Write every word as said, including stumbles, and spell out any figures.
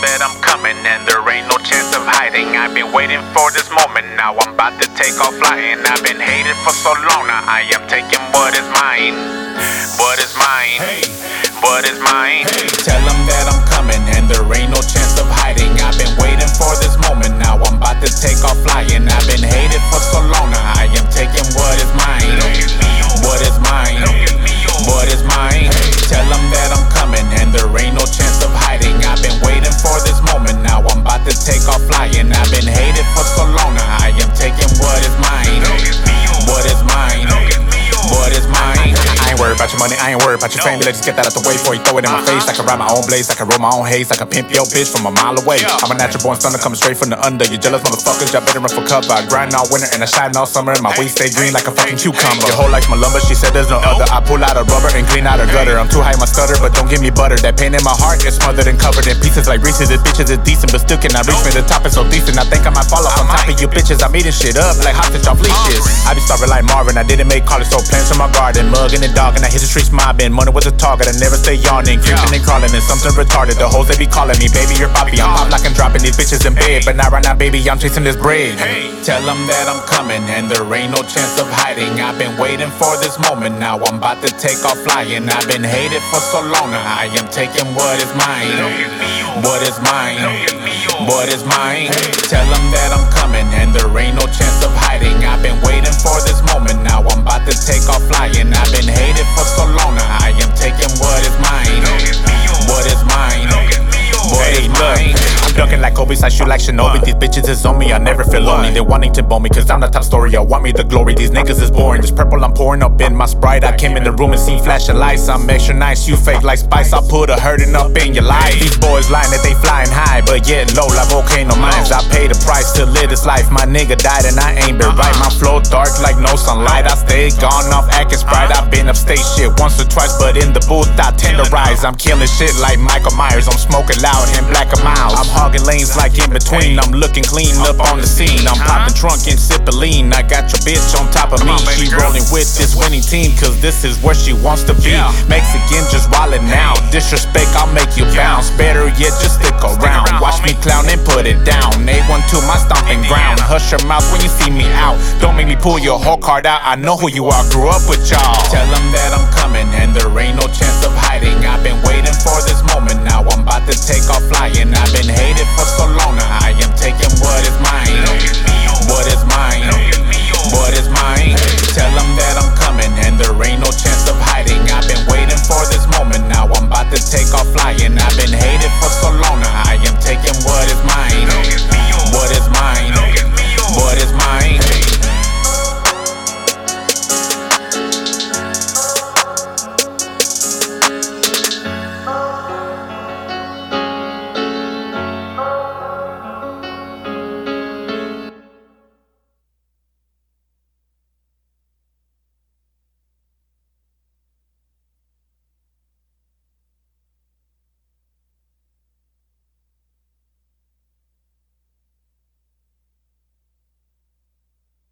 that I'm coming and there ain't no chance of hiding. I've been waiting for this moment, now I'm about to take off flying. I've been hated for so long, now I am taking what is mine. What is mine? What is mine? Tell them that I'm coming and there ain't no chance of hiding. I've been waiting for this moment, now I'm about to take off flying. I've been hated for so long, now I am taking what is mine. What is mine? What is mine? Tell them that I'm coming and there ain't no chance of hiding. I've been waiting for this moment, now I'm about to take off flying. I've been hated for so long, now I am taking what is mine. What is mine? What is mine? I ain't worried about your money, I ain't worried about your fame. Let's just get that out the way before you throw it in my face. I can ride my own blaze, I can roll my own haze, I can pimp your bitch from a mile away. I'm a natural born stunner coming straight from the under. You jealous motherfuckers, y'all better run for cover. I grind all winter and I shine all summer, and my waist stay green like a fucking cucumber. Your whole life's my lumber, she said there's no other. I pull out a rubber and clean out a gutter. I'm too high, my stutter, but don't give me butter. That pain in my heart is smothered and covered in pieces like Reese's. This bitches is decent, but still cannot reach me. The top is so decent, I think I might fall off on top of you bitches. I'm eating shit up like hostage off leashes. I be starving like Marvin, I didn't make college, so plants in my garden. Mugging the dog and I hit the streets mobbing. Money was a target, I never stay yawning. Creeping and crawling and something retarded. The hoes they be calling me, baby, you're Bobby. I'm pop like I'm dropping these bitches in bed, but not right now, baby, I'm chasing this bread. Tell them that I'm coming and there ain't no chance of hiding. I've been waiting for this moment, now I'm about to take off flying. I've been hated for so long, now I am taking what is mine. What is mine? What is mine? Tell them that I'm coming and there ain't no chance of hiding. I've been waiting for this moment, now I'm about to take off flying. I've been hated for so long, now I am taking what is mine. What is mine? What is mine? I'm dunking like Kobe, I shoot like Shinobi. These bitches is on me, I never feel lonely. They wanting to bone me, cause I'm the top story. Y'all want me the glory, these niggas is boring. This purple I'm pouring up in my Sprite. I came in the room and seen flashing lights. I'm extra nice, you fake like Spice. I put a hurting up in your life. These boys lying that they flying high, but yet low like volcano mines. I pay the price to live this life. My nigga died and I ain't been right. My flow dark like no sunlight. I stay gone off acting Sprite. I've been upstate shit once or twice, but in the booth I tenderize. I'm killing shit like Michael Myers. I'm smoking loud and black a miles. I'm hogging lanes like in between. I'm looking clean up on the scene. I'm popping trunk and sipping lean. I got your bitch on top of me. She rolling with this winning team, cause this is where she wants to be. Mexican just wildin' now. Disrespect, I'll make you bounce. Better yet, just stick around. Watch me clown and put it down. A one to my stomping ground. Hush your mouth when you see me out. Don't make me pull your whole card out. I know who you are, grew up with y'all. Tell them that I'm coming and there ain't no chance of hiding. I've been waiting for this moment, now I'm about to take off flying. I've been hated for so long, now I am taking what is mine.